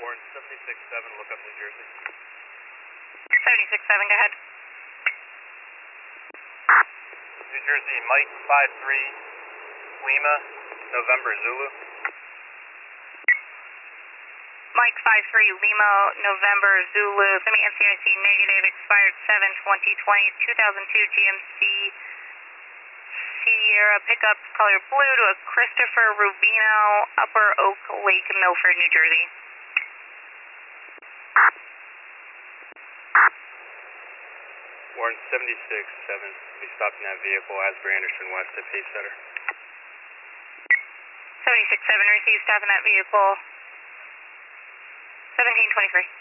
Warren 76-7, look up New Jersey. 76-7, go ahead. New Jersey, Mike 53, Lima, November Zulu. Mike 53, Lima, November Zulu, semi NCIC negative, expired 7/20/20, 2002 GMC Sierra pickup, color blue to a Christopher Rubino, Upper Oak Lake, Milford, New Jersey. Warren 76-7, we stopped in that vehicle, Asbury Anderson West at Pace Center. 76-7, receive staff in that vehicle. 1723.